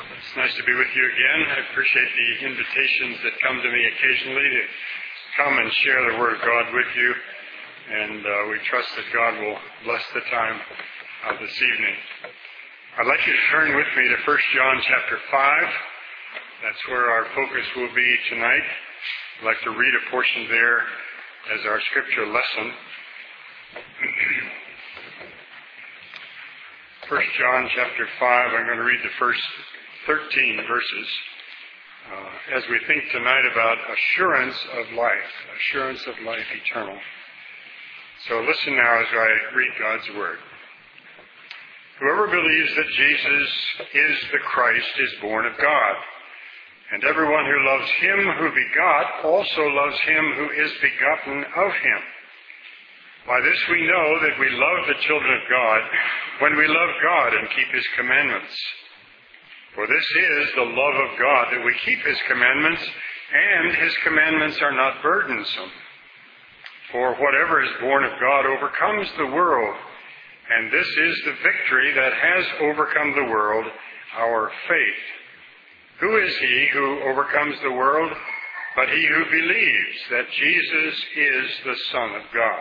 It's nice to be with you again. I appreciate the invitations that come to me occasionally to come and share the Word of God with you. And we trust that God will bless the time this evening. I'd like you to turn with me to 1 John chapter 5. That's where our focus will be tonight. I'd like to read a portion there as our scripture lesson. 1 John chapter 5, I'm going to read the first 13 verses as we think tonight about assurance of life eternal. So listen now as I read God's Word. Whoever believes that Jesus is the Christ is born of God, and everyone who loves him who begot also loves him who is begotten of him. By this we know that we love the children of God, when we love God and keep his commandments. For this is the love of God, that we keep his commandments, and his commandments are not burdensome. For whatever is born of God overcomes the world, and this is the victory that has overcome the world, our faith. Who is he who overcomes the world? But he who believes that Jesus is the Son of God.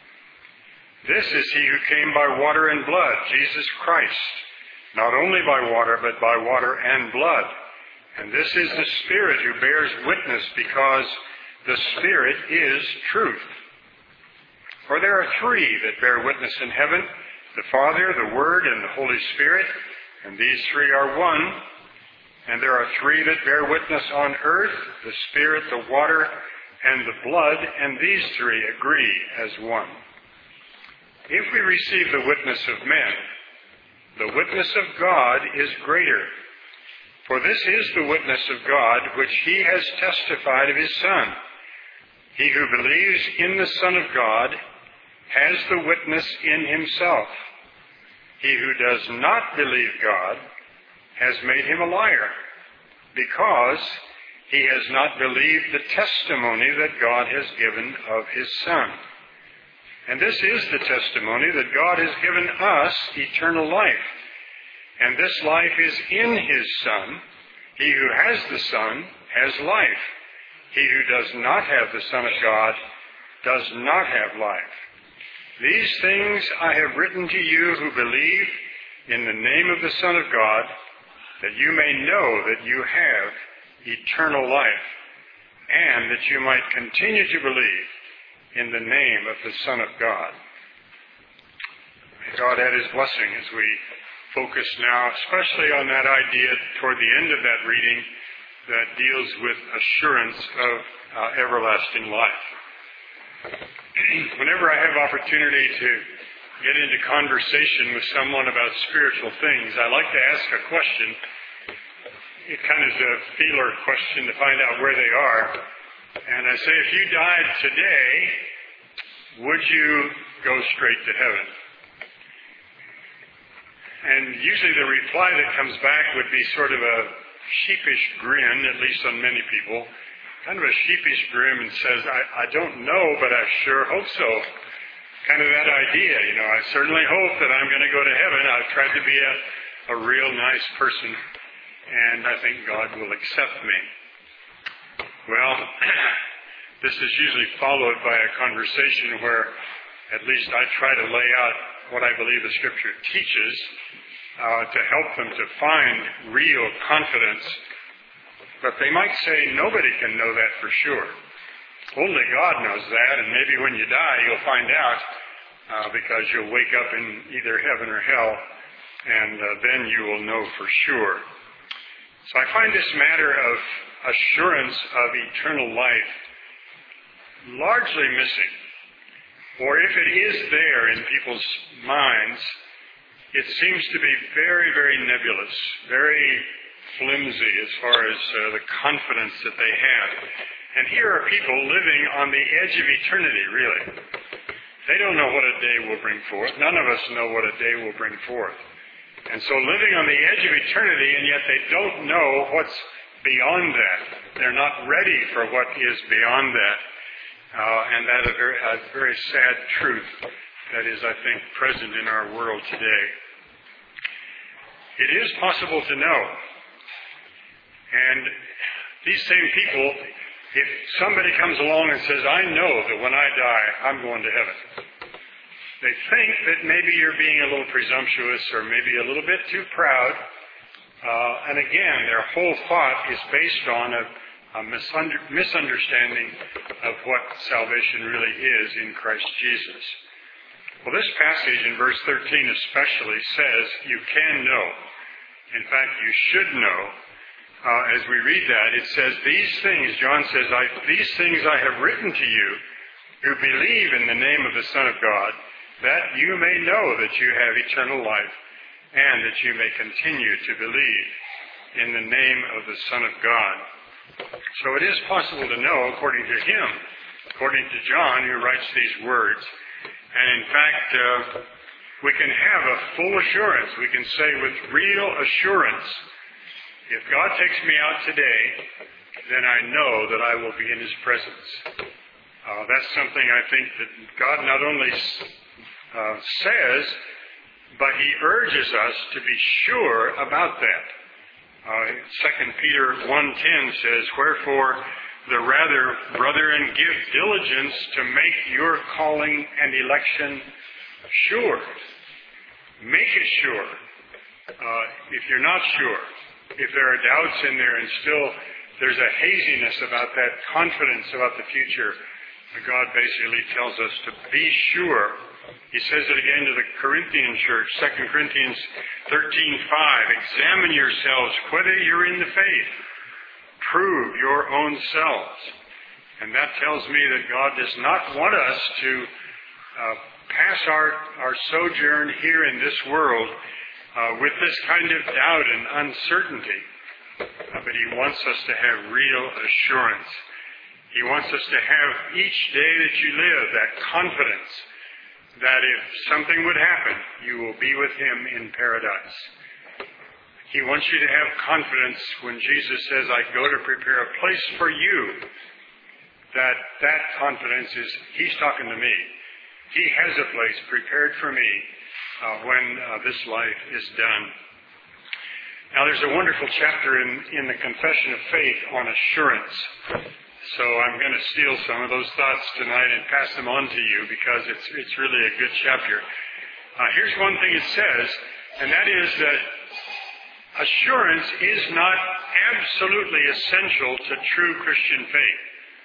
This is he who came by water and blood, Jesus Christ, not only by water, but by water and blood. And this is the Spirit who bears witness, because the Spirit is truth. For there are three that bear witness in heaven, the Father, the Word, and the Holy Spirit, and these three are one. And there are three that bear witness on earth, the Spirit, the water, and the blood, and these three agree as one. If we receive the witness of men, the witness of God is greater. For this is the witness of God which he has testified of his Son. He who believes in the Son of God has the witness in himself. He who does not believe God has made him a liar, because he has not believed the testimony that God has given of his Son. And this is the testimony that God has given us eternal life. And this life is in his Son. He who has the Son has life. He who does not have the Son of God does not have life. These things I have written to you who believe in the name of the Son of God, that you may know that you have eternal life, and that you might continue to believe in the name of the Son of God. May God add his blessing as we focus now, especially on that idea toward the end of that reading that deals with assurance of everlasting life. Whenever I have opportunity to get into conversation with someone about spiritual things, I like to ask a question. It kind of is a feeler question to find out where they are. And I say, if you died today, would you go straight to heaven? And usually the reply that comes back would be sort of a sheepish grin, at least on many people. Kind of a sheepish grin and says, I don't know, but I sure hope so. Kind of that idea, I certainly hope that I'm going to go to heaven. I've tried to be a real nice person, and I think God will accept me. Well, this is usually followed by a conversation where at least I try to lay out what I believe the Scripture teaches to help them to find real confidence. But they might say, nobody can know that for sure. Only God knows that, and maybe when you die you'll find out because you'll wake up in either heaven or hell, and then you will know for sure. So I find this matter of assurance of eternal life largely missing. Or if it is there in people's minds, it seems to be very, very nebulous, very flimsy as far as the confidence that they have. And here are people living on the edge of eternity, really. They don't know what a day will bring forth. None of us know what a day will bring forth. And so living on the edge of eternity, and yet they don't know what's beyond that. They're not ready for what is beyond that. And that is a very sad truth that is, I think, present in our world today. It is possible to know And these same people, if somebody comes along and says, I know that when I die, I'm going to heaven, they think that maybe you're being a little presumptuous or maybe a little bit too proud. And again, their whole thought is based on a misunderstanding of what salvation really is in Christ Jesus. Well, this passage in verse 13 especially says you can know. In fact, you should know. As we read that, it says, these things, John says, these things I have written to you who believe in the name of the Son of God, that you may know that you have eternal life and that you may continue to believe in the name of the Son of God. So it is possible to know according to him, according to John who writes these words. And in fact, we can have a full assurance. We can say with real assurance, if God takes me out today, then I know that I will be in his presence. That's something I think that God not only says, but he urges us to be sure about that. 2 Peter 1:10 says, wherefore the rather, brethren, give diligence to make your calling and election sure. Make it sure. If you're not sure, if there are doubts in there and still there's a haziness about that, confidence about the future, God basically tells us to be sure. He says it again to the Corinthian church, 2 Corinthians 13:5, examine yourselves whether you're in the faith. Prove your own selves. And that tells me that God does not want us to pass our sojourn here in this world with this kind of doubt and uncertainty. But he wants us to have real assurance. He wants us to have each day that you live that confidence that if something would happen, you will be with him in paradise. He wants you to have confidence when Jesus says, I go to prepare a place for you. That confidence is, he's talking to me. He has a place prepared for me when this life is done. Now there's a wonderful chapter in the Confession of Faith on assurance. So I'm going to steal some of those thoughts tonight and pass them on to you because it's really a good chapter. Here's one thing it says, and that is that assurance is not absolutely essential to true Christian faith.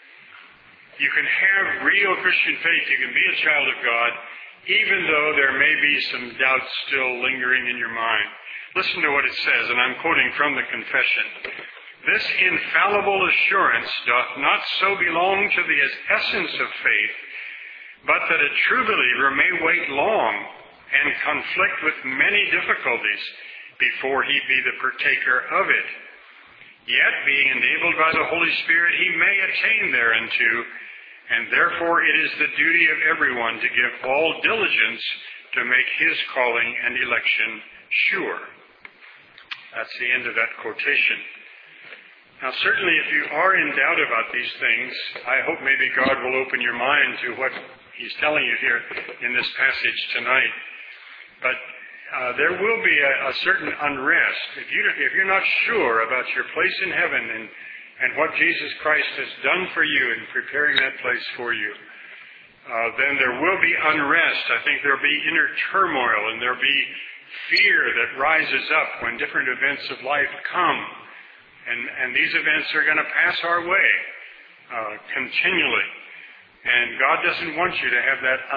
You can have real Christian faith. You can be a child of God, even though there may be some doubts still lingering in your mind. Listen to what it says, and I'm quoting from the Confession. This infallible assurance doth not so belong to the essence of faith, but that a true believer may wait long and conflict with many difficulties before he be the partaker of it. Yet, being enabled by the Holy Spirit, he may attain thereunto, and therefore it is the duty of everyone to give all diligence to make his calling and election sure. That's the end of that quotation. Now, certainly if you are in doubt about these things, I hope maybe God will open your mind to what he's telling you here in this passage tonight. But there will be a certain unrest. If you're not sure about your place in heaven and what Jesus Christ has done for you in preparing that place for you, then there will be unrest. I think there will be inner turmoil and there will be fear that rises up when different events of life come. And these events are going to pass our way continually. And God doesn't want you to have that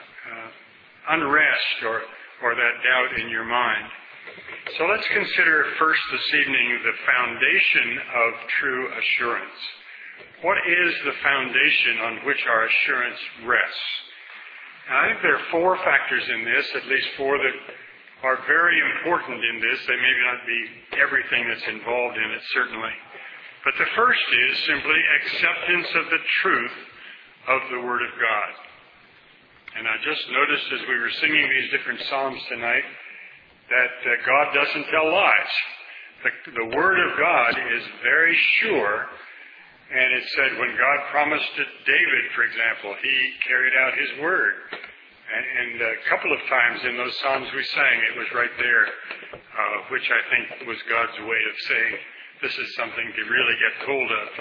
unrest or that doubt in your mind. So let's consider first this evening the foundation of true assurance. What is the foundation on which our assurance rests? And I think there are four factors in this, at least four that are very important in this. They may not be everything that's involved in it, certainly. But the first is simply acceptance of the truth of the Word of God. And I just noticed as we were singing these different psalms tonight that God doesn't tell lies. The Word of God is very sure. And it said when God promised to David, for example, he carried out his word. And a couple of times in those psalms we sang, it was right there, which I think was God's way of saying This is something to really get hold of.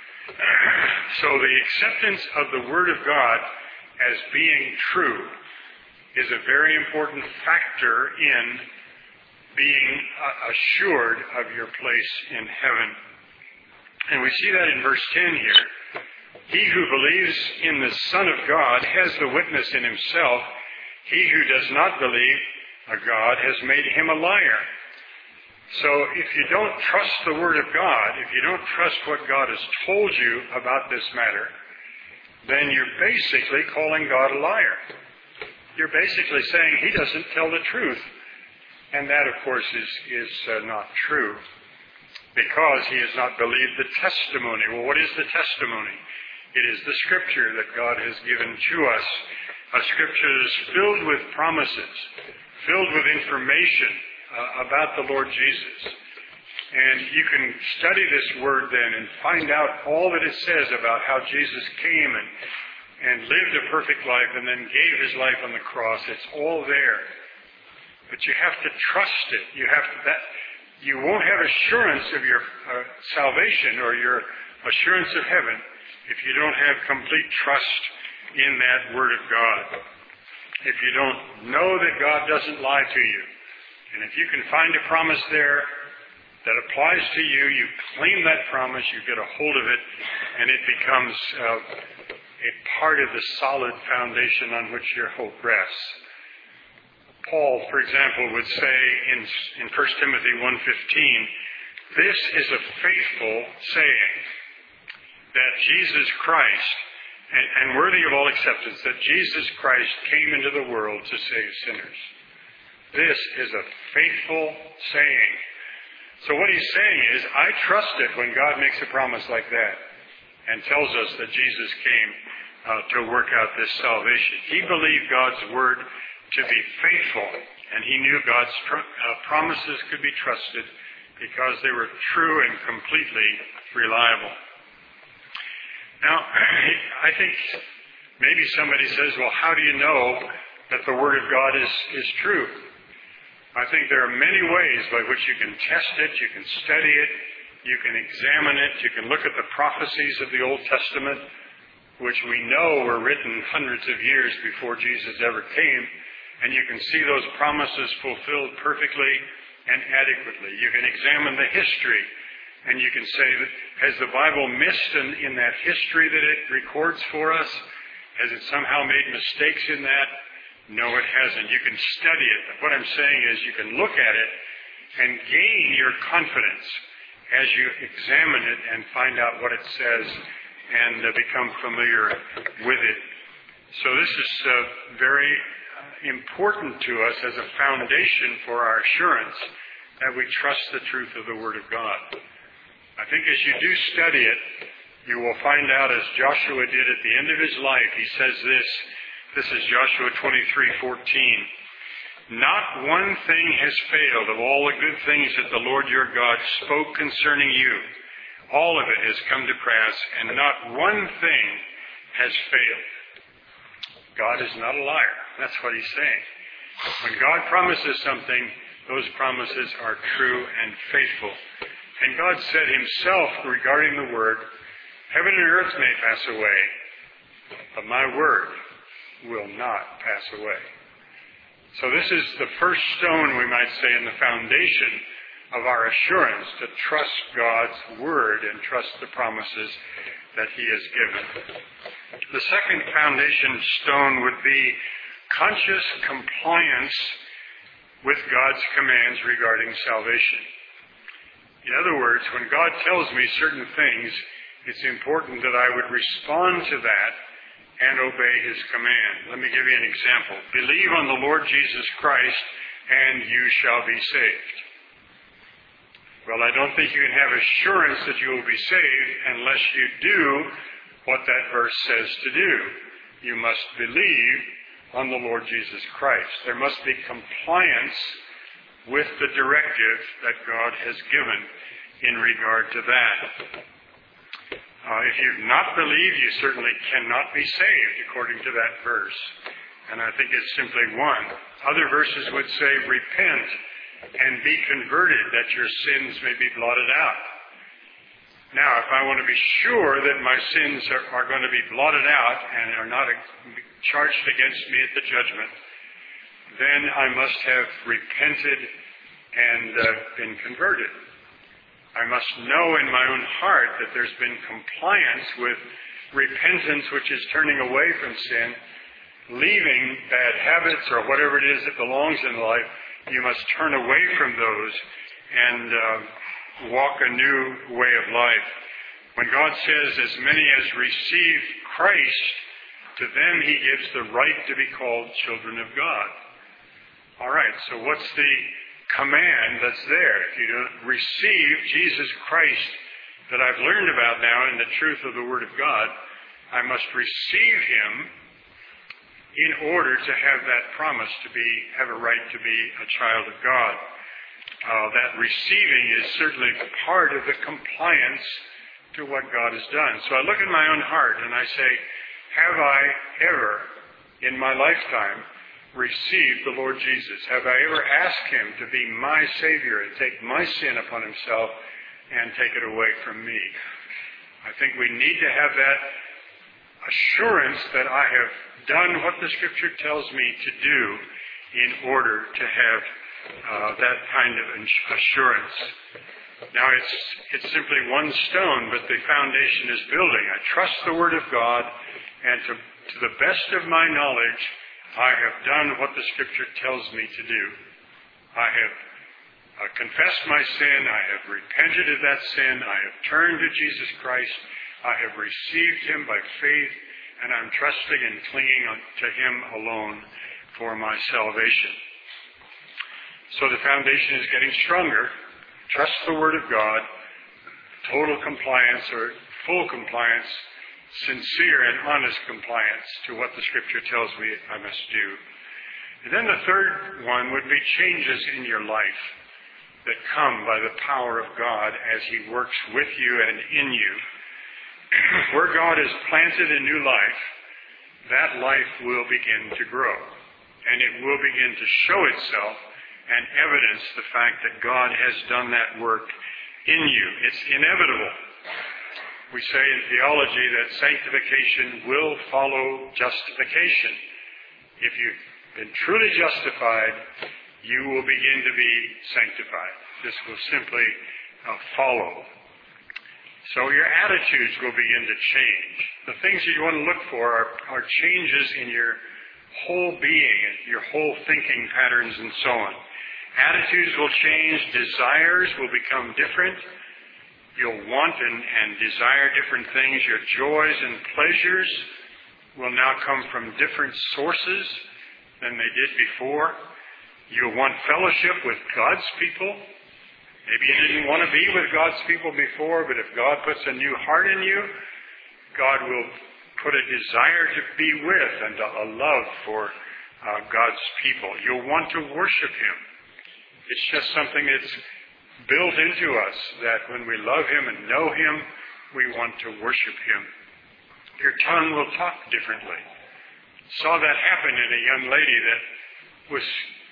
So the acceptance of the Word of God as being true is a very important factor in being assured of your place in heaven. And we see that in verse 10 here. He who believes in the Son of God has the witness in himself. He who does not believe a God has made him a liar. So if you don't trust the Word of God, if you don't trust what God has told you about this matter, then you're basically calling God a liar. You're basically saying He doesn't tell the truth. And that, of course, is not true, because He has not believed the testimony. Well, what is the testimony? It is the Scripture that God has given to us. A Scripture that is filled with promises, filled with information about the Lord Jesus. And you can study this Word then and find out all that it says about how Jesus came and lived a perfect life and then gave His life on the cross. It's all there. But you have to trust it. You won't have assurance of your salvation or your assurance of heaven if you don't have complete trust in that Word of God. If you don't know that God doesn't lie to you, and if you can find a promise there that applies to you, you claim that promise, you get a hold of it, and it becomes a part of the solid foundation on which your hope rests. Paul, for example, would say in 1 Timothy 1:15, this is a faithful saying, that Jesus Christ, and worthy of all acceptance, that Jesus Christ came into the world to save sinners. This is a faithful saying. So what he's saying is, I trust it when God makes a promise like that and tells us that Jesus came to work out this salvation. He believed God's word to be faithful, and he knew God's promises could be trusted because they were true and completely reliable. Now, I think maybe somebody says, well, how do you know that the Word of God is true? I think there are many ways by which you can test it, you can study it, you can examine it, you can look at the prophecies of the Old Testament, which we know were written hundreds of years before Jesus ever came, and you can see those promises fulfilled perfectly and adequately. You can examine the history, and you can say, has the Bible missed in that history that it records for us? Has it somehow made mistakes in that? No, it hasn't. You can study it. But what I'm saying is you can look at it and gain your confidence as you examine it and find out what it says and become familiar with it. So this is very important to us as a foundation for our assurance that we trust the truth of the Word of God. I think as you do study it, you will find out, as Joshua did at the end of his life, he says this is Joshua 23:14. Not one thing has failed of all the good things that the Lord your God spoke concerning you. All of it has come to pass, and not one thing has failed. God is not a liar. That's what he's saying. When God promises something, those promises are true and faithful. And God said himself regarding the Word, heaven and earth may pass away, but my Word will not pass away. So this is the first stone, we might say, in the foundation of our assurance to trust God's Word and trust the promises that he has given. The second foundation stone would be conscious compliance with God's commands regarding salvation. In other words, when God tells me certain things, it's important that I would respond to that and obey his command. Let me give you an example. Believe on the Lord Jesus Christ, and you shall be saved. Well, I don't think you can have assurance that you will be saved unless you do what that verse says to do. You must believe on the Lord Jesus Christ. There must be compliance with the directive that God has given in regard to that. If you've not believed, you certainly cannot be saved, according to that verse. And I think it's simply one. Other verses would say, repent and be converted, that your sins may be blotted out. Now, if I want to be sure that my sins are going to be blotted out and are not charged against me at the judgment, then I must have repented and been converted. I must know in my own heart that there's been compliance with repentance, which is turning away from sin, leaving bad habits or whatever it is that belongs in life. You must turn away from those and walk a new way of life. When God says, as many as receive Christ, to them He gives the right to be called children of God. All right, so what's the command that's there? If you don't receive Jesus Christ that I've learned about now in the truth of the Word of God, I must receive Him in order to have that promise to have a right to be a child of God. That receiving is certainly part of the compliance to what God has done. So I look in my own heart and I say, have I ever in my lifetime received the Lord Jesus? Have I ever asked Him to be my Savior and take my sin upon Himself and take it away from me? I think we need to have that assurance that I have done what the Scripture tells me to do in order to have that kind of assurance. Now, it's simply one stone, but the foundation is building. I trust the Word of God, and to the best of my knowledge, I have done what the Scripture tells me to do. I have confessed my sin. I have repented of that sin. I have turned to Jesus Christ. I have received Him by faith, and I'm trusting and clinging to Him alone for my salvation. So the foundation is getting stronger. Trust the Word of God, total compliance or full compliance, sincere and honest compliance to what the Scripture tells me I must do. And then the third one would be changes in your life that come by the power of God as He works with you and in you. Where God has planted a new life, that life will begin to grow. And it will begin to show itself and evidence the fact that God has done that work in you. It's inevitable. We say in theology that sanctification will follow justification. If you've been truly justified, you will begin to be sanctified. This will simply follow. So your attitudes will begin to change. The things that you want to look for are changes in your whole being, your whole thinking patterns and so on. Attitudes will change. Desires will become different. You'll want and desire different things. Your joys and pleasures will now come from different sources than they did before. You'll want fellowship with God's people. Maybe you didn't want to be with God's people before, but if God puts a new heart in you, God will put a desire to be with and a love for God's people. You'll want to worship Him. It's just something that's built into us that when we love Him and know Him, we want to worship Him. Your tongue will talk differently. Saw that happen in a young lady that was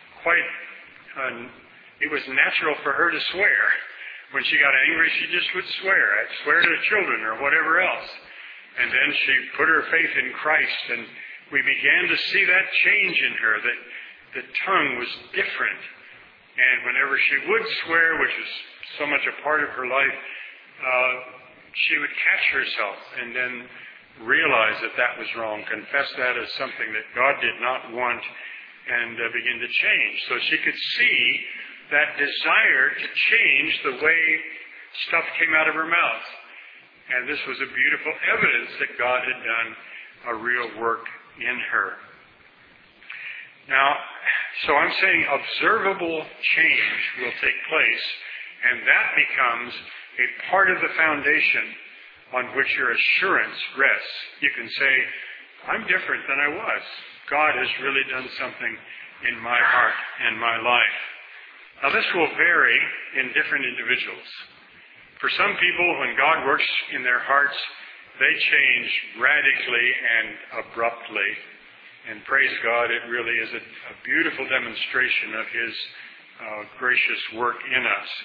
it was natural for her to swear. When she got angry, she just would swear. I'd swear to the children or whatever else. And then she put her faith in Christ, and we began to see that change in her, that the tongue was different. And whenever she would swear, which was so much a part of her life, she would catch herself and then realize that that was wrong, confess that as something that God did not want, and begin to change. So she could see that desire to change the way stuff came out of her mouth. And this was a beautiful evidence that God had done a real work in her. Now, so I'm saying observable change will take place, and that becomes a part of the foundation on which your assurance rests. You can say, I'm different than I was. God has really done something in my heart and my life. Now, this will vary in different individuals. For some people, when God works in their hearts, they change radically and abruptly. And praise God, it really is a beautiful demonstration of His gracious work in us.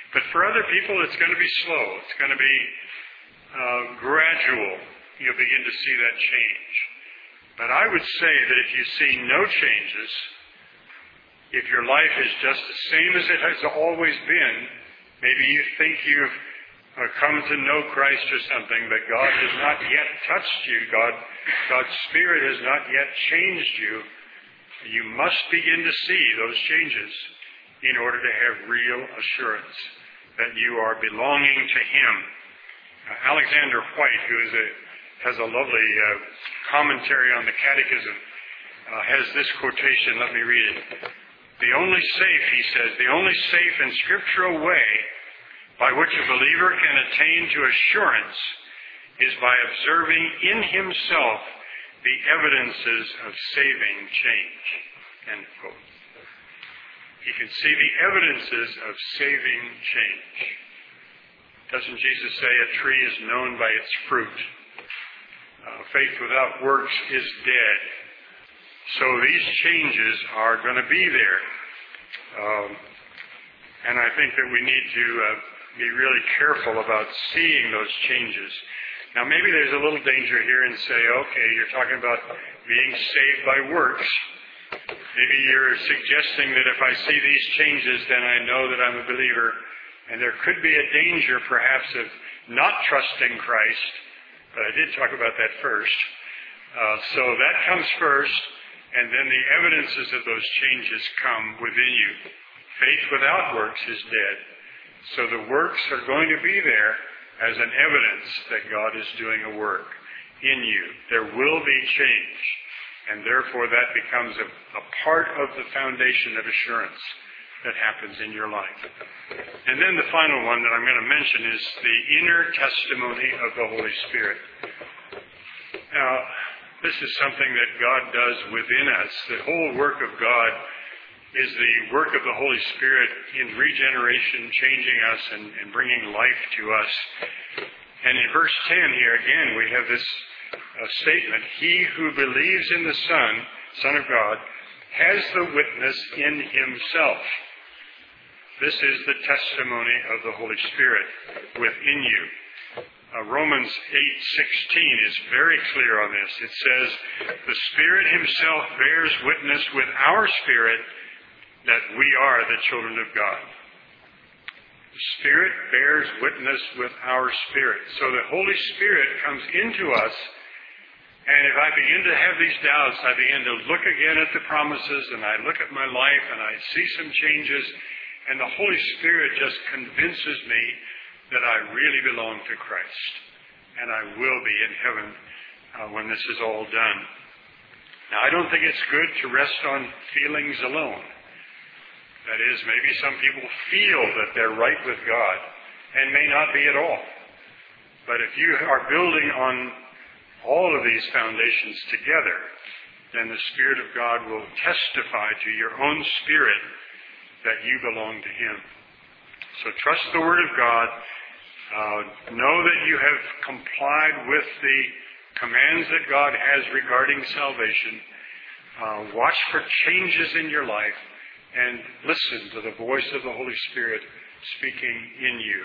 But for other people, it's going to be slow. It's going to be gradual. You'll begin to see that change. But I would say that if you see no changes, if your life is just the same as it has always been, maybe you think you've come to know Christ or something, but God has not yet touched you. God's Spirit has not yet changed you. You must begin to see those changes in order to have real assurance that you are belonging to Him. Alexander White, who has a lovely commentary on the Catechism, has this quotation. Let me read it. The only safe, he says, the only safe and scriptural way by which a believer can attain to assurance is by observing in himself the evidences of saving change. End quote. He can see the evidences of saving change. Doesn't Jesus say a tree is known by its fruit? Faith without works is dead. So these changes are going to be there. And I think that we need to be really careful about seeing those changes. Now maybe there's a little danger here and say, okay, you're talking about being saved by works. Maybe you're suggesting that if I see these changes, then I know that I'm a believer. And there could be a danger perhaps of not trusting Christ. But I did talk about that first. So that comes first, and then the evidences of those changes come within you. Faith without works is dead. So the works are going to be there as an evidence that God is doing a work in you. There will be change, and therefore that becomes a part of the foundation of assurance that happens in your life. And then the final one that I'm going to mention is the inner testimony of the Holy Spirit. Now, this is something that God does within us. The whole work of God is the work of the Holy Spirit in regeneration, changing us and bringing life to us. And in verse 10 here, again, we have this statement, he who believes in the Son of God, has the witness in himself. This is the testimony of the Holy Spirit within you. Romans 8:16 is very clear on this. It says, the Spirit himself bears witness with our spirit that we are the children of God. The Spirit bears witness with our spirit. So the Holy Spirit comes into us, and if I begin to have these doubts, I begin to look again at the promises, and I look at my life, and I see some changes, and the Holy Spirit just convinces me that I really belong to Christ, and I will be in heaven when this is all done. Now, I don't think it's good to rest on feelings alone. That is, maybe some people feel that they're right with God, and may not be at all. But if you are building on all of these foundations together, then the Spirit of God will testify to your own spirit that you belong to Him. So trust the Word of God. Know that you have complied with the commands that God has regarding salvation. Watch for changes in your life and listen to the voice of the Holy Spirit speaking in you.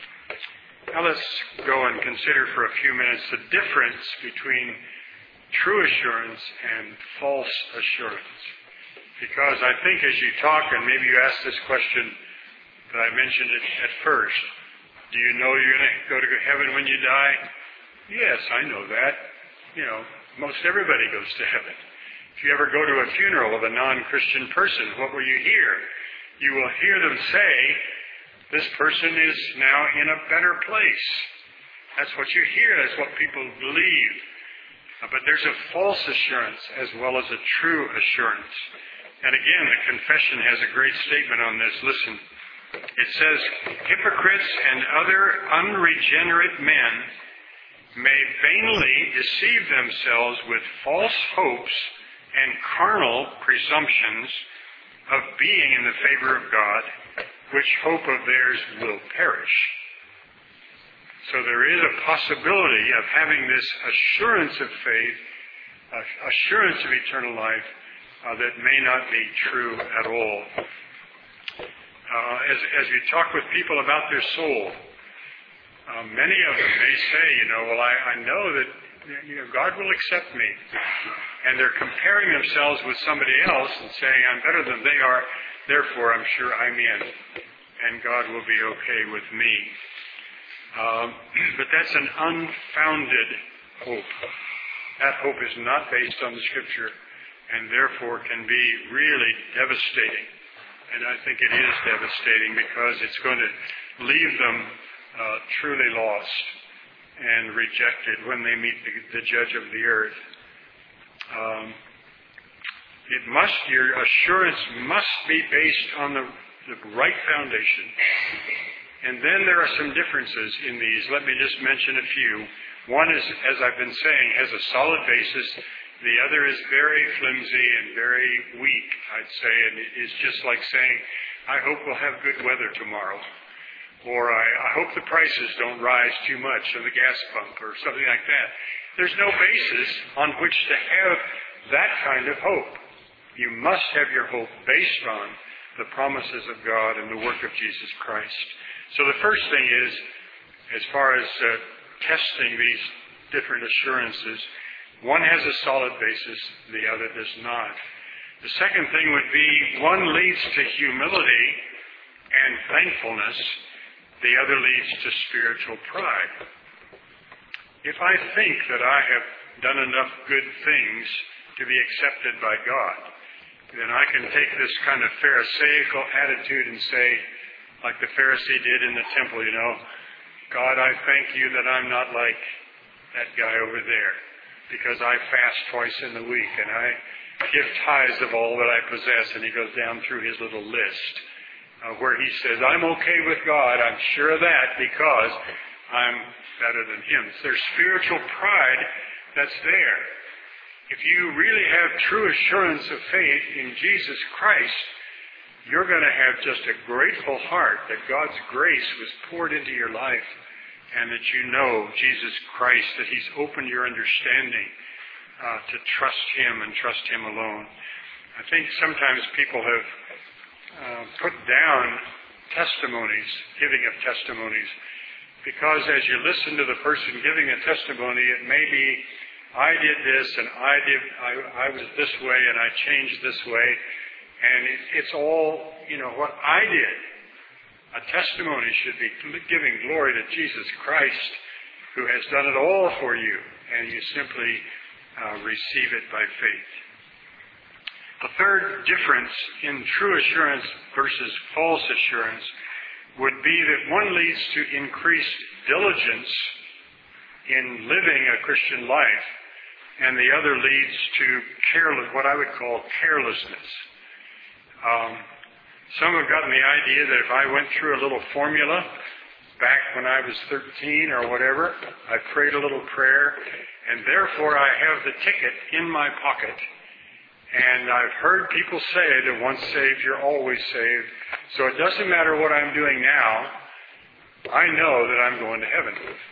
Now let's go and consider for a few minutes the difference between true assurance and false assurance. Because I think as you talk, and maybe you ask this question that I mentioned at first, do you know you're going to go to heaven when you die? Yes, I know that. Most everybody goes to heaven. If you ever go to a funeral of a non-Christian person, what will you hear? You will hear them say, this person is now in a better place. That's what you hear. That's what people believe. But there's a false assurance as well as a true assurance. And again, the confession has a great statement on this. Listen. It says, hypocrites and other unregenerate men may vainly deceive themselves with false hopes and carnal presumptions of being in the favor of God, which hope of theirs will perish. So there is a possibility of having this assurance of faith, assurance of eternal life, that may not be true at all. As we talk with people about their soul, many of them may say, well, I know that God will accept me. And they're comparing themselves with somebody else and saying, I'm better than they are, therefore I'm sure I'm in, and God will be okay with me. But that's an unfounded hope. That hope is not based on the Scripture, and therefore can be really devastating. And I think it is devastating because it's going to leave them truly lost and rejected when they meet the Judge of the earth. Your assurance must be based on the right foundation. And then there are some differences in these. Let me just mention a few. One is, as I've been saying, has a solid basis. The other is very flimsy and very weak, I'd say, and it's just like saying, I hope we'll have good weather tomorrow. Or I hope the prices don't rise too much on the gas pump or something like that. There's no basis on which to have that kind of hope. You must have your hope based on the promises of God and the work of Jesus Christ. So the first thing is, as far as testing these different assurances, one has a solid basis, the other does not. The second thing would be, one leads to humility and thankfulness, the other leads to spiritual pride. If I think that I have done enough good things to be accepted by God, then I can take this kind of Pharisaical attitude and say, like the Pharisee did in the temple, God, I thank you that I'm not like that guy over there, because I fast twice in the week and I give tithes of all that I possess. And he goes down through his little list where he says, I'm okay with God. I'm sure of that because I'm better than him. So there's spiritual pride that's there. If you really have true assurance of faith in Jesus Christ, you're going to have just a grateful heart that God's grace was poured into your life and that you know Jesus Christ, that he's opened your understanding to trust him and trust him alone. I think sometimes people have put down testimonies, giving of testimonies, because as you listen to the person giving a testimony, it may be, I did this and I was this way and I changed this way. And it's all, what I did. A testimony should be giving glory to Jesus Christ, who has done it all for you, and you simply receive it by faith. The third difference in true assurance versus false assurance would be that one leads to increased diligence in living a Christian life, and the other leads to what I would call carelessness. Some have gotten the idea that if I went through a little formula back when I was 13 or whatever, I prayed a little prayer, and therefore I have the ticket in my pocket. And I've heard people say that once saved, you're always saved. So it doesn't matter what I'm doing now. I know that I'm going to heaven.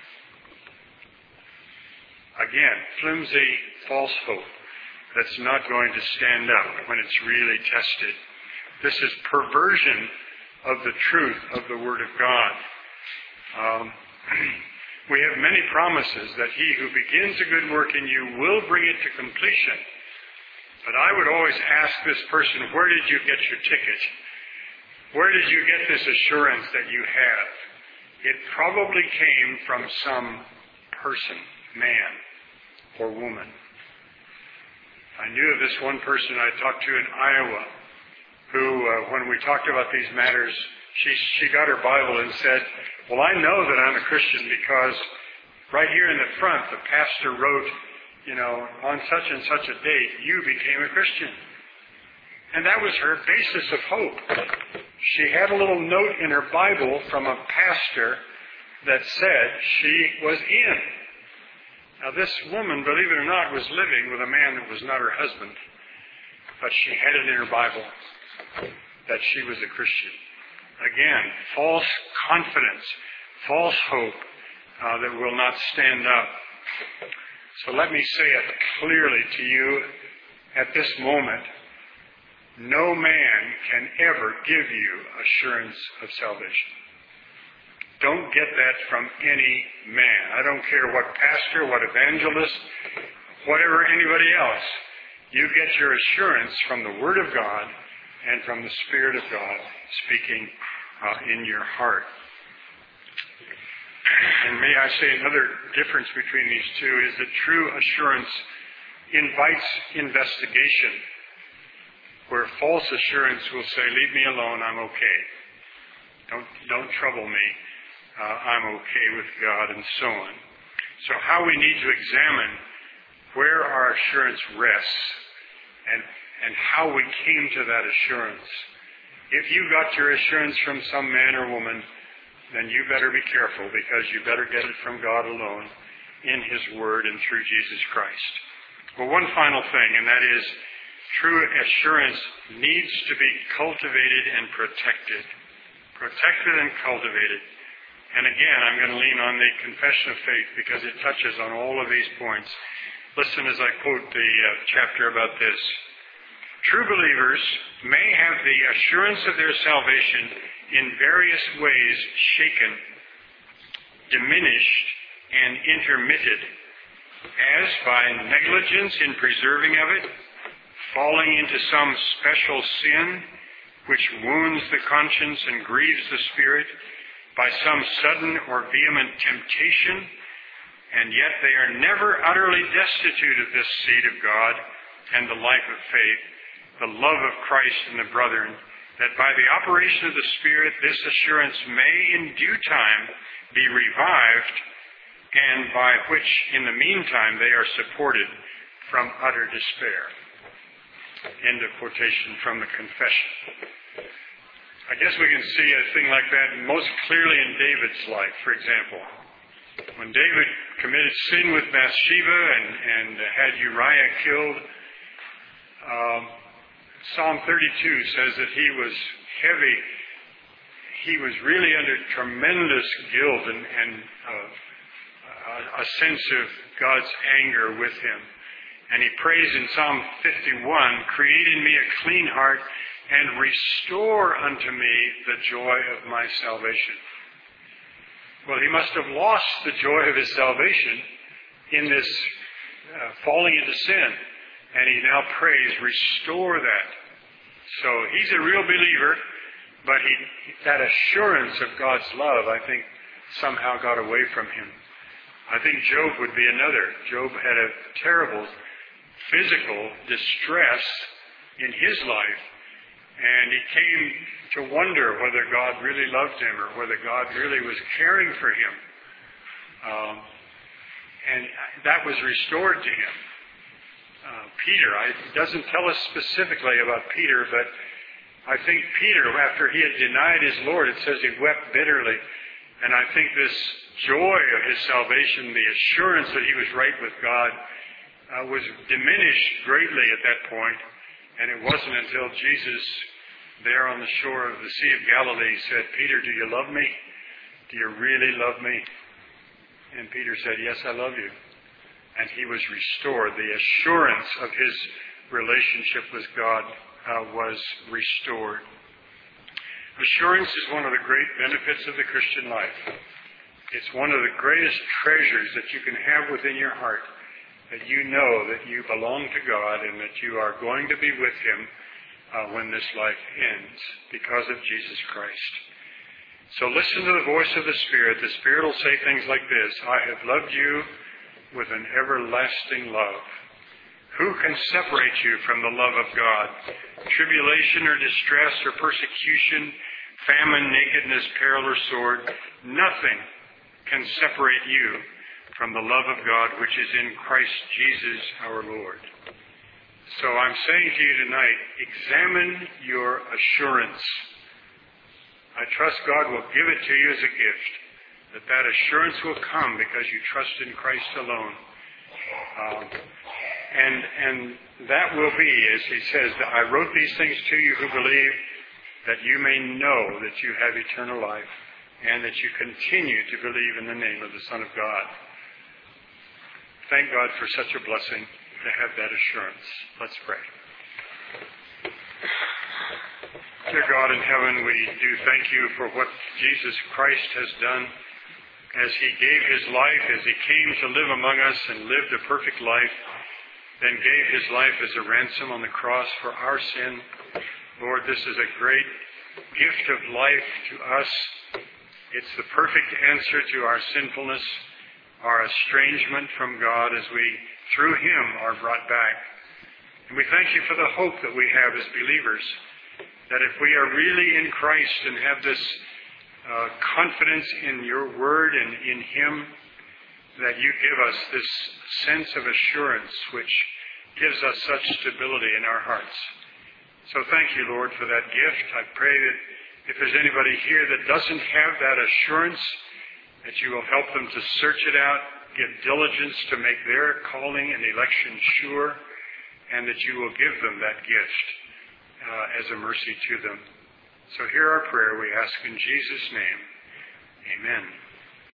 Again, flimsy, false hope that's not going to stand up when it's really tested. This is perversion of the truth of the Word of God. We have many promises that he who begins a good work in you will bring it to completion. But I would always ask this person, where did you get your ticket? Where did you get this assurance that you have? It probably came from some person, man or woman. I knew of this one person I talked to in Iowa who, when we talked about these matters, she got her Bible and said, well, I know that I'm a Christian because right here in the front, the pastor wrote, on such and such a date, you became a Christian. And that was her basis of hope. She had a little note in her Bible from a pastor that said she was in. Now this woman, believe it or not, was living with a man that was not her husband. But she had it in her Bible that she was a Christian. Again, false confidence, false hope that will not stand up. So let me say it clearly to you at this moment. No man can ever give you assurance of salvation. Don't get that from any man. I don't care what pastor, what evangelist, whatever anybody else. You get your assurance from the Word of God and from the Spirit of God speaking in your heart. And may I say another difference between these two is that true assurance invites investigation, where false assurance will say, leave me alone, I'm okay. Don't trouble me. I'm okay with God, and so on. So how we need to examine where our assurance rests and how we came to that assurance. If you got your assurance from some man or woman, then you better be careful, because you better get it from God alone in His Word and through Jesus Christ. Well, one final thing, and that is true assurance needs to be cultivated and protected. Protected and cultivated. And again, I'm going to lean on the Confession of Faith because it touches on all of these points. Listen as I quote the chapter about this. True believers may have the assurance of their salvation in various ways shaken, diminished, and intermitted, as by negligence in preserving of it, falling into some special sin which wounds the conscience and grieves the spirit, by some sudden or vehement temptation, and yet they are never utterly destitute of this seed of God and the life of faith, the love of Christ and the brethren, that by the operation of the Spirit this assurance may in due time be revived, and by which in the meantime they are supported from utter despair. End of quotation from the Confession. I guess we can see a thing like that most clearly in David's life, for example. When David committed sin with Bathsheba and had Uriah killed, Psalm 32 says that he was heavy. He was really under tremendous guilt and a sense of God's anger with him. And he prays in Psalm 51, create in me a clean heart and restore unto me the joy of my salvation. Well, he must have lost the joy of his salvation in this falling into sin. And he now prays, restore that. So he's a real believer, but that assurance of God's love, I think, somehow got away from him. I think Job would be another. Job had a terrible physical distress in his life, and he came to wonder whether God really loved him or whether God really was caring for him. And that was restored to him. Peter, it doesn't tell us specifically about Peter, but I think Peter, after he had denied his Lord, it says he wept bitterly. And I think this joy of his salvation, the assurance that he was right with God, was diminished greatly at that point. And it wasn't until Jesus, there on the shore of the Sea of Galilee, said, Peter, do you love me? Do you really love me? And Peter said, yes, I love you. And he was restored. The assurance of his relationship with God was restored. Assurance is one of the great benefits of the Christian life. It's one of the greatest treasures that you can have within your heart, that you know that you belong to God and that you are going to be with Him when this life ends because of Jesus Christ. So listen to the voice of the Spirit. The Spirit will say things like this, I have loved you with an everlasting love. Who can separate you from the love of God? Tribulation or distress or persecution, famine, nakedness, peril or sword, nothing can separate you from the love of God which is in Christ Jesus our Lord. So I'm saying to you tonight, examine your assurance. I trust God will give it to you as a gift, that assurance will come because you trust in Christ alone. And that will be, as he says, I wrote these things to you who believe, that you may know that you have eternal life and that you continue to believe in the name of the Son of God. Thank God for such a blessing to have that assurance. Let's pray. Dear God in heaven, we do thank you for what Jesus Christ has done as he gave his life, as he came to live among us and lived a perfect life, then gave his life as a ransom on the cross for our sin. Lord, this is a great gift of life to us. It's the perfect answer to our sinfulness, our estrangement from God as we, through him, are brought back. And we thank you for the hope that we have as believers, that if we are really in Christ and have this confidence in your word and in him, that you give us this sense of assurance which gives us such stability in our hearts. So thank you, Lord, for that gift. I pray that if there's anybody here that doesn't have that assurance, that you will help them to search it out, give diligence to make their calling and election sure, and that you will give them that gift as a mercy to them. So hear our prayer, we ask in Jesus' name. Amen.